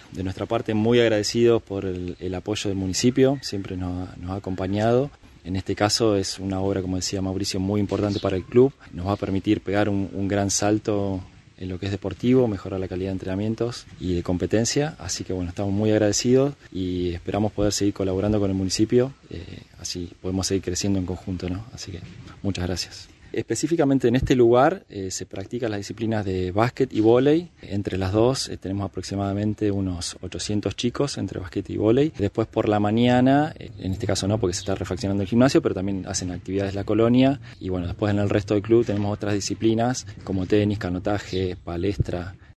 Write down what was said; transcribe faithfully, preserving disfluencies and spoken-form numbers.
De nuestra parte, muy agradecidos por el, el apoyo del municipio, siempre nos ha, nos ha acompañado. En este caso es una obra, como decía Mauricio, muy importante para el club. Nos va a permitir pegar un, un gran salto en lo que es deportivo, mejorar la calidad de entrenamientos y de competencia. Así que bueno, estamos muy agradecidos y esperamos poder seguir colaborando con el municipio. Eh, así podemos seguir creciendo en conjunto, ¿no? Así que muchas gracias. Específicamente en este lugar eh, se practican las disciplinas de básquet y vóley. Entre las dos eh, tenemos aproximadamente unos ochocientos chicos entre básquet y vóley. Después por la mañana, eh, en este caso no porque se está refaccionando el gimnasio, pero también hacen actividades la colonia. Y bueno, después en el resto del club tenemos otras disciplinas como tenis, canotaje, palestra.